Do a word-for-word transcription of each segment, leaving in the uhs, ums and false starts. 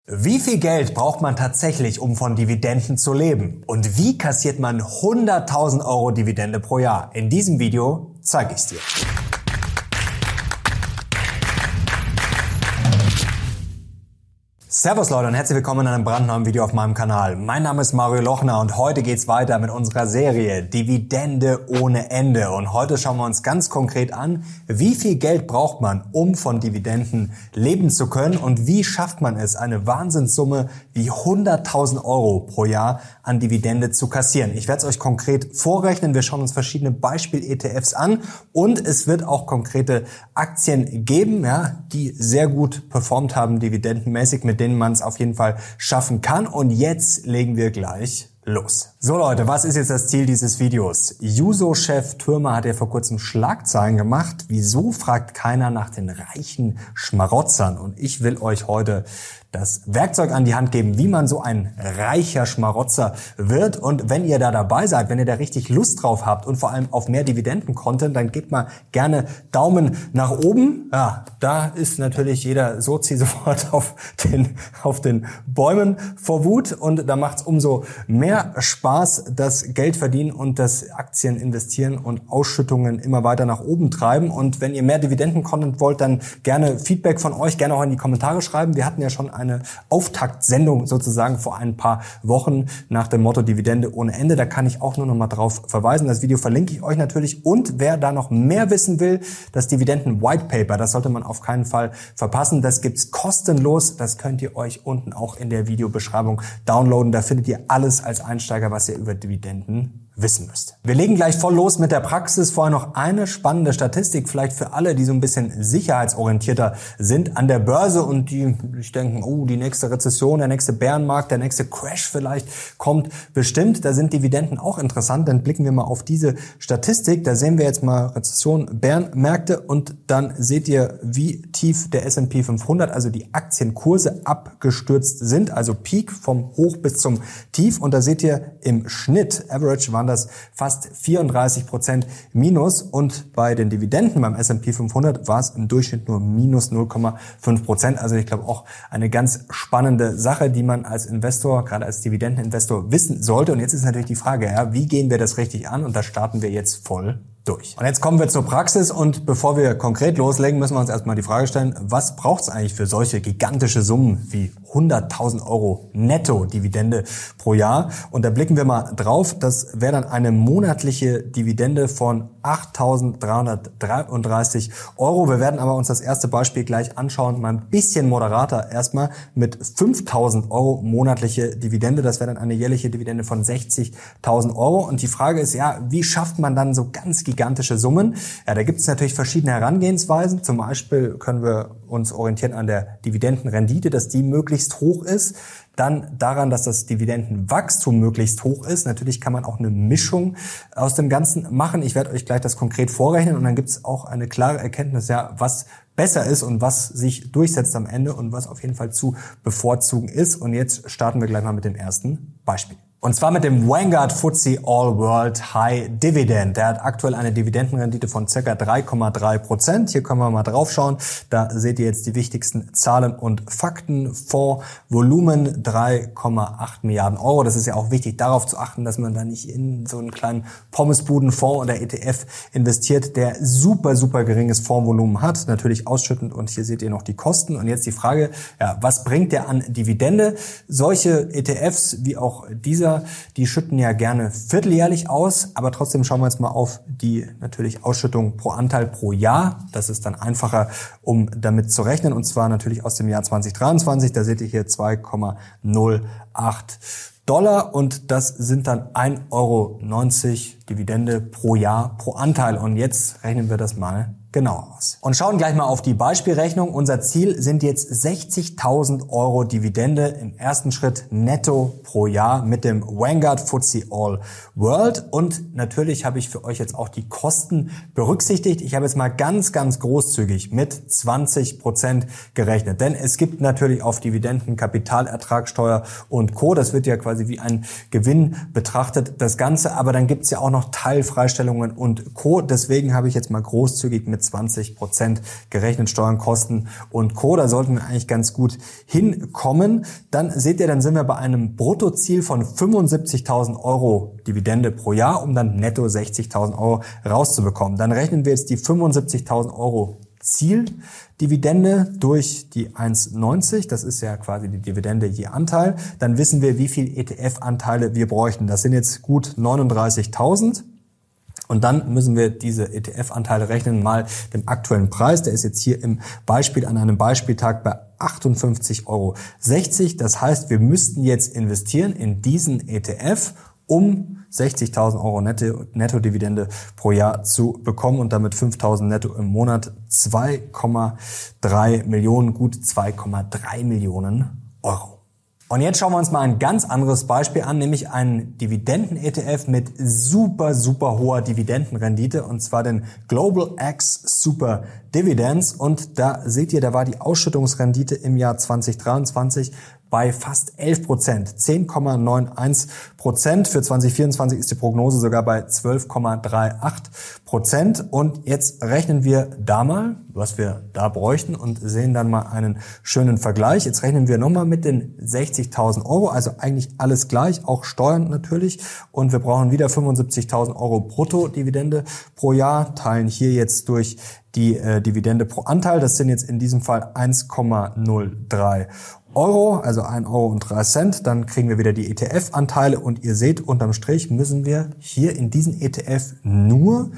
Wie viel Geld braucht man tatsächlich, um von Dividenden zu leben? Und wie kassiert man hunderttausend Euro Dividende pro Jahr? In diesem Video zeige ich es dir. Servus Leute und herzlich willkommen in einem brandneuen Video auf meinem Kanal. Mein Name ist Mario Lochner und heute geht's weiter mit unserer Serie Dividende ohne Ende. Und heute schauen wir uns ganz konkret an, wie viel Geld braucht man, um von Dividenden leben zu können und wie schafft man es, eine Wahnsinnssumme wie hunderttausend Euro pro Jahr an Dividende zu kassieren. Ich werde es euch konkret vorrechnen. Wir schauen uns verschiedene Beispiel-E T Fs an und es wird auch konkrete Aktien geben, ja, die sehr gut performt haben, dividendenmäßig, mit denen man es auf jeden Fall schaffen kann. Und jetzt legen wir gleich los. So Leute, was ist jetzt das Ziel dieses Videos? Juso-Chef Thürmer hat ja vor kurzem Schlagzeilen gemacht. Wieso fragt keiner nach den reichen Schmarotzern? Und ich will euch heute das Werkzeug an die Hand geben, wie man so ein reicher Schmarotzer wird. Und wenn ihr da dabei seid, wenn ihr da richtig Lust drauf habt und vor allem auf mehr Dividenden-Content, dann gebt mal gerne Daumen nach oben. Ja, da ist natürlich jeder Sozi sofort auf den, auf den Bäumen vor Wut. Und da macht's umso mehr Spaß, das Geld verdienen und das Aktien investieren und Ausschüttungen immer weiter nach oben treiben. Und wenn ihr mehr Dividenden-Content wollt, dann gerne Feedback von euch, gerne auch in die Kommentare schreiben. Wir hatten ja schon eine Auftaktsendung sozusagen vor ein paar Wochen nach dem Motto Dividende ohne Ende. Da kann ich auch nur noch mal drauf verweisen. Das Video verlinke ich euch natürlich. Und wer da noch mehr wissen will, das Dividenden White Paper, das sollte man auf keinen Fall verpassen. Das gibt's kostenlos. Das könnt ihr euch unten auch in der Videobeschreibung downloaden. Da findet ihr alles als Einsteiger, was ihr über Dividenden wissen müsst. Wir legen gleich voll los mit der Praxis. Vorher noch eine spannende Statistik, vielleicht für alle, die so ein bisschen sicherheitsorientierter sind an der Börse und die sich denken, oh, die nächste Rezession, der nächste Bärenmarkt, der nächste Crash vielleicht kommt bestimmt. Da sind Dividenden auch interessant. Dann blicken wir mal auf diese Statistik. Da sehen wir jetzt mal Rezession, Bärenmärkte und dann seht ihr, wie tief der S und P fünfhundert, also die Aktienkurse abgestürzt sind, also Peak vom Hoch bis zum Tief. Und da seht ihr im Schnitt, Average waren das fast vierunddreißig Prozent minus und bei den Dividenden beim S und P fünfhundert war es im Durchschnitt nur minus null Komma fünf Prozent. Also ich glaube auch eine ganz spannende Sache, die man als Investor, gerade als Dividendeninvestor wissen sollte. Und jetzt ist natürlich die Frage, ja, wie gehen wir das richtig an? Und da starten wir jetzt voll durch. Und jetzt kommen wir zur Praxis und bevor wir konkret loslegen, müssen wir uns erstmal die Frage stellen, was braucht es eigentlich für solche gigantische Summen wie hunderttausend Euro Netto-Dividende pro Jahr? Und da blicken wir mal drauf, das wäre dann eine monatliche Dividende von achttausenddreihundertdreiunddreißig Euro. Wir werden aber uns das erste Beispiel gleich anschauen, mal ein bisschen moderater erstmal mit fünftausend Euro monatliche Dividende. Das wäre dann eine jährliche Dividende von sechzigtausend Euro. Und die Frage ist ja, wie schafft man dann so ganz gigantische Summen? Ja, da gibt es natürlich verschiedene Herangehensweisen. Zum Beispiel können wir uns orientieren an der Dividendenrendite, dass die möglichst hoch ist. Dann daran, dass das Dividendenwachstum möglichst hoch ist. Natürlich kann man auch eine Mischung aus dem Ganzen machen. Ich werde euch gleich das konkret vorrechnen und dann gibt es auch eine klare Erkenntnis, ja, was besser ist und was sich durchsetzt am Ende und was auf jeden Fall zu bevorzugen ist. Und jetzt starten wir gleich mal mit dem ersten Beispiel. Und zwar mit dem Vanguard F T S E All World High Dividend. Der hat aktuell eine Dividendenrendite von ca. drei Komma drei Prozent. Hier können wir mal drauf schauen. Da seht ihr jetzt die wichtigsten Zahlen und Fakten. Fondsvolumen drei Komma acht Milliarden Euro. Das ist ja auch wichtig, darauf zu achten, dass man da nicht in so einen kleinen Pommesbudenfonds oder E T F investiert, der super, super geringes Fondsvolumen hat. Natürlich ausschüttend und hier seht ihr noch die Kosten. Und jetzt die Frage, ja, was bringt der an Dividende? Solche E T Fs wie auch dieser, die schütten ja gerne vierteljährlich aus, aber trotzdem schauen wir jetzt mal auf die natürlich Ausschüttung pro Anteil pro Jahr. Das ist dann einfacher, um damit zu rechnen und zwar natürlich aus dem Jahr zwanzig dreiundzwanzig. Da seht ihr hier zwei Komma null acht Dollar und das sind dann ein Euro neunzig Dividende pro Jahr pro Anteil. Und jetzt rechnen wir das mal genau aus. Und schauen gleich mal auf die Beispielrechnung. Unser Ziel sind jetzt sechzigtausend Euro Dividende im ersten Schritt netto pro Jahr mit dem Vanguard F T S E All World. Und natürlich habe ich für euch jetzt auch die Kosten berücksichtigt. Ich habe jetzt mal ganz, ganz großzügig mit zwanzig Prozent gerechnet. Denn es gibt natürlich auf Dividenden Kapitalertragssteuer und Co. Das wird ja quasi wie ein Gewinn betrachtet, das Ganze. Aber dann gibt es ja auch noch Teilfreistellungen und Co. Deswegen habe ich jetzt mal großzügig mit mit zwanzig Prozent gerechnet, Steuern, Kosten und Co. Da sollten wir eigentlich ganz gut hinkommen. Dann seht ihr, dann sind wir bei einem Bruttoziel von fünfundsiebzigtausend Euro Dividende pro Jahr, um dann netto sechzigtausend Euro rauszubekommen. Dann rechnen wir jetzt die fünfundsiebzigtausend Euro Zieldividende durch die eins Komma neunzig, das ist ja quasi die Dividende je Anteil, dann wissen wir, wie viel E T F-Anteile wir bräuchten. Das sind jetzt gut neununddreißigtausend. Und dann müssen wir diese E T F-Anteile rechnen mal dem aktuellen Preis. Der ist jetzt hier im Beispiel an einem Beispieltag bei achtundfünfzig Euro sechzig. Das heißt, wir müssten jetzt investieren in diesen E T F, um sechzigtausend Euro Netto, Netto-Dividende pro Jahr zu bekommen und damit fünftausend netto im Monat, zwei Komma drei Millionen, gut zwei Komma drei Millionen Euro. Und jetzt schauen wir uns mal ein ganz anderes Beispiel an, nämlich einen Dividenden-E T F mit super, super hoher Dividendenrendite, und zwar den Global X Super Dividends. Und da seht ihr, da war die Ausschüttungsrendite im Jahr zweitausenddreiundzwanzig bei fast elf Prozent, zehn Komma einundneunzig Prozent. Für zweitausendvierundzwanzig ist die Prognose sogar bei zwölf Komma achtunddreißig Prozent. Und jetzt rechnen wir da mal, was wir da bräuchten, und sehen dann mal einen schönen Vergleich. Jetzt rechnen wir nochmal mit den sechzigtausend Euro, also eigentlich alles gleich, auch Steuern natürlich. Und wir brauchen wieder fünfundsiebzigtausend Euro Brutto-Dividende pro Jahr, teilen hier jetzt durch die äh, Dividende pro Anteil. Das sind jetzt in diesem Fall eins Komma null drei Euro, also ein Euro und drei Cent. Dann kriegen wir wieder die E T F-Anteile und ihr seht, unterm Strich müssen wir hier in diesen E T F nur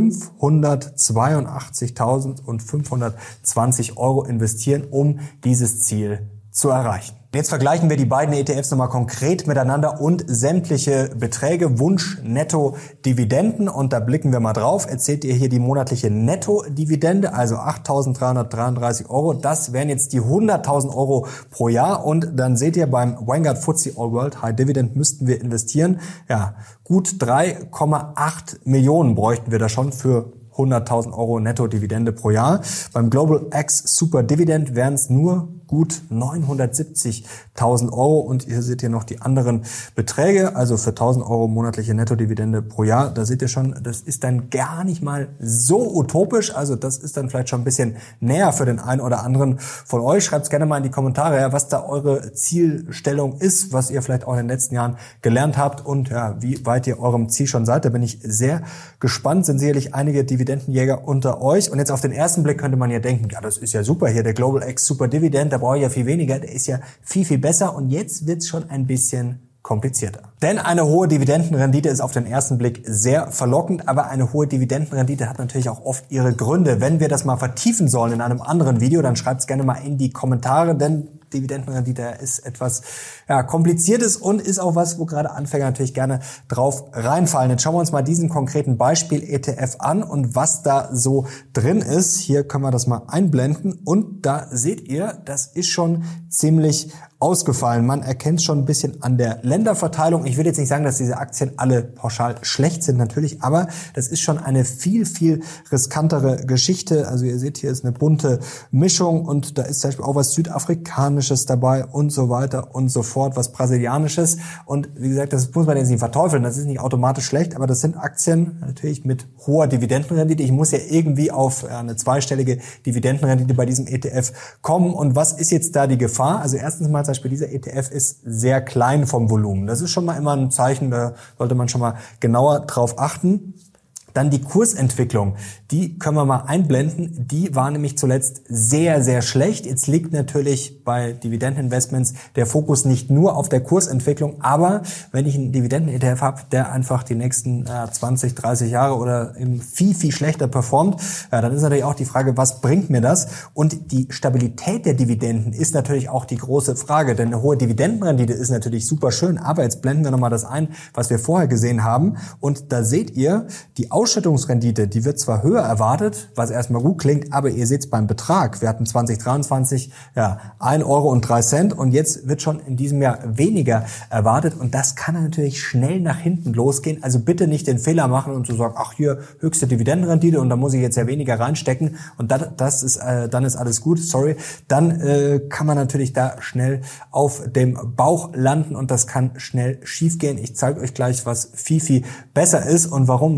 fünfhundertzweiundachtzigtausendfünfhundertzwanzig Euro investieren, um dieses Ziel zu erreichen. Jetzt vergleichen wir die beiden E T Fs nochmal konkret miteinander und sämtliche Beträge, Wunsch, Netto, Dividenden, und da blicken wir mal drauf. Jetzt seht ihr hier die monatliche Netto-Dividende, also achttausenddreihundertdreiunddreißig Euro. Das wären jetzt die hunderttausend Euro pro Jahr, und dann seht ihr, beim Vanguard F T S E All World High Dividend müssten wir investieren. Ja, gut drei Komma acht Millionen bräuchten wir da schon für hunderttausend Euro Netto-Dividende pro Jahr. Beim Global X Super Dividend wären es nur gut neunhundertsiebzigtausend Euro, und ihr seht hier noch die anderen Beträge, also für tausend Euro monatliche Nettodividende pro Jahr. Da seht ihr schon, das ist dann gar nicht mal so utopisch, also das ist dann vielleicht schon ein bisschen näher für den einen oder anderen von euch. Schreibt gerne mal in die Kommentare, was da eure Zielstellung ist, was ihr vielleicht auch in den letzten Jahren gelernt habt und ja, wie weit ihr eurem Ziel schon seid. Da bin ich sehr gespannt, sind sicherlich einige Dividendenjäger unter euch. Und jetzt auf den ersten Blick könnte man ja denken, ja, das ist ja super hier, der Global X Super Dividend, da brauche ich ja viel weniger, der ist ja viel, viel besser, und jetzt wird's schon ein bisschen komplizierter. Denn eine hohe Dividendenrendite ist auf den ersten Blick sehr verlockend, aber eine hohe Dividendenrendite hat natürlich auch oft ihre Gründe. Wenn wir das mal vertiefen sollen in einem anderen Video, dann schreibt's gerne mal in die Kommentare, denn Dividendenrendite ist etwas ja, Kompliziertes und ist auch was, wo gerade Anfänger natürlich gerne drauf reinfallen. Jetzt schauen wir uns mal diesen konkreten Beispiel-E T F an und was da so drin ist. Hier können wir das mal einblenden, und da seht ihr, das ist schon ziemlich ausgefallen. Man erkennt schon ein bisschen an der Länderverteilung. Ich will jetzt nicht sagen, dass diese Aktien alle pauschal schlecht sind, natürlich, aber das ist schon eine viel, viel riskantere Geschichte. Also ihr seht, hier ist eine bunte Mischung, und da ist zum Beispiel auch was Südafrikanisches dabei und so weiter und so fort, was Brasilianisches. Und wie gesagt, das muss man jetzt nicht verteufeln, das ist nicht automatisch schlecht, aber das sind Aktien natürlich mit hoher Dividendenrendite. Ich muss ja irgendwie auf eine zweistellige Dividendenrendite bei diesem E T F kommen. Und was ist jetzt da die Gefahr? Also erstens mal zum Beispiel, dieser E T F ist sehr klein vom Volumen. Das ist schon mal immer ein Zeichen, da sollte man schon mal genauer drauf achten. Dann die Kursentwicklung, die können wir mal einblenden. Die war nämlich zuletzt sehr, sehr schlecht. Jetzt liegt natürlich bei Dividendeninvestments der Fokus nicht nur auf der Kursentwicklung, aber wenn ich einen Dividenden-E T F habe, der einfach die nächsten äh, zwanzig, dreißig Jahre oder eben viel, viel schlechter performt, ja, dann ist natürlich auch die Frage, was bringt mir das? Und die Stabilität der Dividenden ist natürlich auch die große Frage, denn eine hohe Dividendenrendite ist natürlich super schön, aber jetzt blenden wir nochmal das ein, was wir vorher gesehen haben, und da seht ihr, die Ausschüttungsrendite, die wird zwar höher erwartet, was erstmal gut klingt, aber ihr seht es beim Betrag. Wir hatten zwanzig dreiundzwanzig ja ein Euro und drei Cent, und jetzt wird schon in diesem Jahr weniger erwartet, und das kann natürlich schnell nach hinten losgehen. Also bitte nicht den Fehler machen und zu sagen, ach hier höchste Dividendenrendite und da muss ich jetzt ja weniger reinstecken und das, das ist äh, dann ist alles gut. Sorry, dann äh, kann man natürlich da schnell auf dem Bauch landen, und das kann schnell schiefgehen. Ich zeige euch gleich, was viel viel besser ist und warum. Ja, Dividenden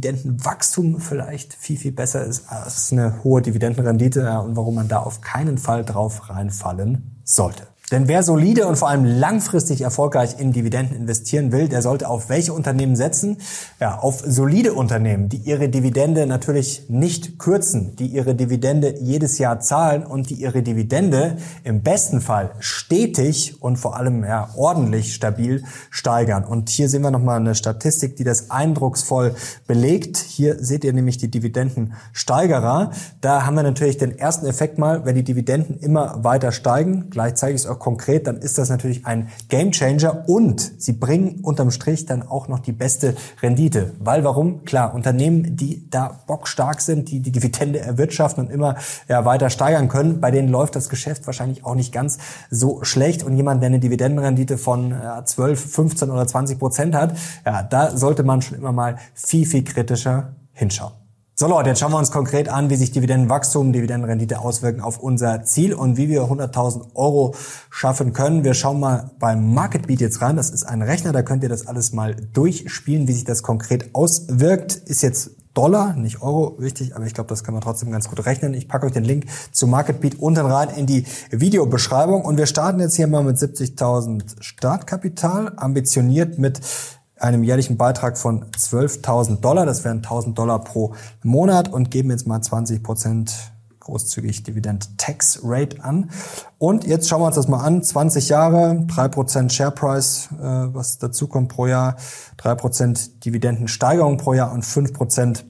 Dividendenwachstum vielleicht viel, viel besser ist als eine hohe Dividendenrendite und warum man da auf keinen Fall drauf reinfallen sollte. Denn wer solide und vor allem langfristig erfolgreich in Dividenden investieren will, der sollte auf welche Unternehmen setzen? Ja, auf solide Unternehmen, die ihre Dividende natürlich nicht kürzen, die ihre Dividende jedes Jahr zahlen und die ihre Dividende im besten Fall stetig und vor allem ja, ordentlich stabil steigern. Und hier sehen wir nochmal eine Statistik, die das eindrucksvoll belegt. Hier seht ihr nämlich die Dividendensteigerer. Da haben wir natürlich den ersten Effekt mal, wenn die Dividenden immer weiter steigen. Gleich zeige ich es auch konkret, dann ist das natürlich ein Gamechanger und sie bringen unterm Strich dann auch noch die beste Rendite. Weil warum? Klar, Unternehmen, die da bockstark sind, die die Dividende erwirtschaften und immer ja, weiter steigern können, bei denen läuft das Geschäft wahrscheinlich auch nicht ganz so schlecht. Und jemand, der eine Dividendenrendite von ja, zwölf, fünfzehn oder zwanzig Prozent hat, ja, da sollte man schon immer mal viel, viel kritischer hinschauen. So Leute, jetzt schauen wir uns konkret an, wie sich Dividendenwachstum, Dividendenrendite auswirken auf unser Ziel und wie wir hunderttausend Euro schaffen können. Wir schauen mal beim MarketBeat jetzt rein. Das ist ein Rechner, da könnt ihr das alles mal durchspielen, wie sich das konkret auswirkt. Ist jetzt Dollar, nicht Euro, wichtig, aber ich glaube, das kann man trotzdem ganz gut rechnen. Ich packe euch den Link zu MarketBeat unten rein in die Videobeschreibung und wir starten jetzt hier mal mit siebzigtausend Startkapital, ambitioniert mit einem jährlichen Beitrag von zwölftausend Dollar, das wären tausend Dollar pro Monat und geben jetzt mal zwanzig Prozent großzügig Dividend-Tax-Rate an. Und jetzt schauen wir uns das mal an, zwanzig Jahre, drei Prozent Share Price, äh, was dazu kommt pro Jahr, drei Prozent Dividendensteigerung pro Jahr und fünf Prozent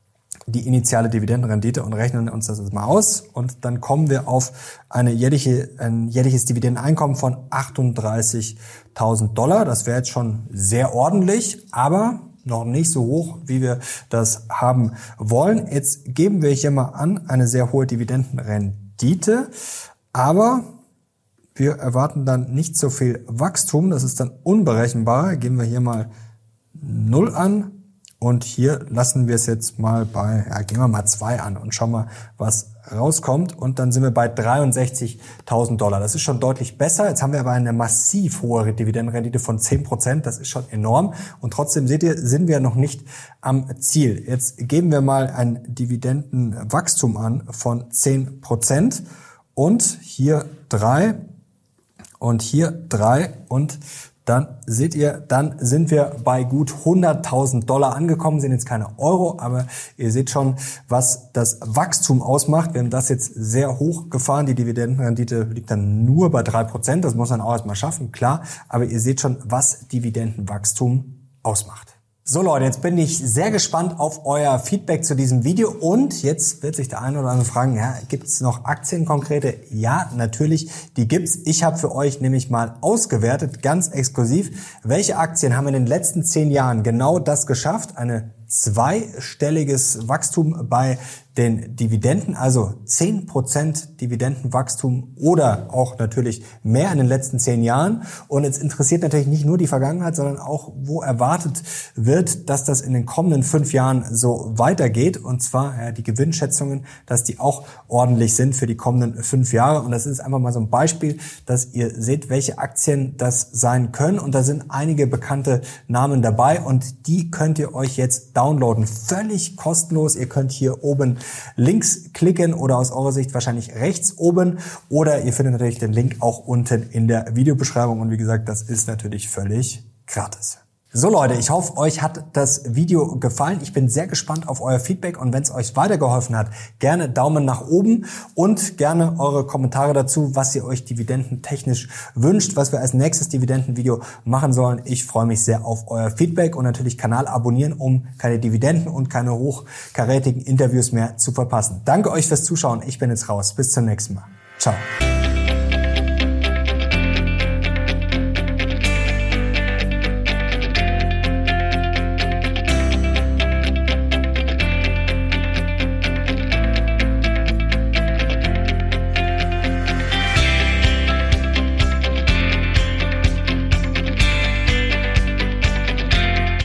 die initiale Dividendenrendite und rechnen uns das jetzt mal aus und dann kommen wir auf eine jährliche, ein jährliches Dividendeneinkommen von achtunddreißigtausend Dollar. Das wäre jetzt schon sehr ordentlich, aber noch nicht so hoch, wie wir das haben wollen. Jetzt geben wir hier mal an eine sehr hohe Dividendenrendite, aber wir erwarten dann nicht so viel Wachstum. Das ist dann unberechenbar. Geben wir hier mal null an. Und hier lassen wir es jetzt mal bei, ja, gehen wir mal zwei an und schauen mal, was rauskommt. Und dann sind wir bei dreiundsechzigtausend Dollar. Das ist schon deutlich besser. Jetzt haben wir aber eine massiv hohe Dividendenrendite von zehn Prozent. Das ist schon enorm. Und trotzdem seht ihr, sind wir noch nicht am Ziel. Jetzt geben wir mal ein Dividendenwachstum an von zehn Prozent. Und hier drei und hier drei und dann seht ihr, dann sind wir bei gut hunderttausend Dollar angekommen, sind jetzt keine Euro, aber ihr seht schon, was das Wachstum ausmacht. Wir haben das jetzt sehr hoch gefahren, die Dividendenrendite liegt dann nur bei drei Prozent, das muss man auch erstmal schaffen, klar, aber ihr seht schon, was Dividendenwachstum ausmacht. So Leute, jetzt bin ich sehr gespannt auf euer Feedback zu diesem Video und jetzt wird sich der eine oder andere fragen, ja, gibt es noch Aktien konkrete? Ja, natürlich, die gibt's. Ich habe für euch nämlich mal ausgewertet, ganz exklusiv, welche Aktien haben in den letzten zehn Jahren genau das geschafft, eine zweistelliges Wachstum bei den Dividenden, also zehn Prozent Dividendenwachstum oder auch natürlich mehr in den letzten zehn Jahren. Und es interessiert natürlich nicht nur die Vergangenheit, sondern auch, wo erwartet wird, dass das in den kommenden fünf Jahren so weitergeht. Und zwar ja, die Gewinnschätzungen, dass die auch ordentlich sind für die kommenden fünf Jahre. Und das ist einfach mal so ein Beispiel, dass ihr seht, welche Aktien das sein können. Und da sind einige bekannte Namen dabei und die könnt ihr euch jetzt downloaden. Völlig kostenlos. Ihr könnt hier oben links klicken oder aus eurer Sicht wahrscheinlich rechts oben oder ihr findet natürlich den Link auch unten in der Videobeschreibung und wie gesagt, das ist natürlich völlig gratis. So Leute, ich hoffe, euch hat das Video gefallen. Ich bin sehr gespannt auf euer Feedback und wenn es euch weitergeholfen hat, gerne Daumen nach oben und gerne eure Kommentare dazu, was ihr euch dividendentechnisch wünscht, was wir als nächstes Dividendenvideo machen sollen. Ich freue mich sehr auf euer Feedback und natürlich Kanal abonnieren, um keine Dividenden und keine hochkarätigen Interviews mehr zu verpassen. Danke euch fürs Zuschauen. Ich bin jetzt raus. Bis zum nächsten Mal. Ciao.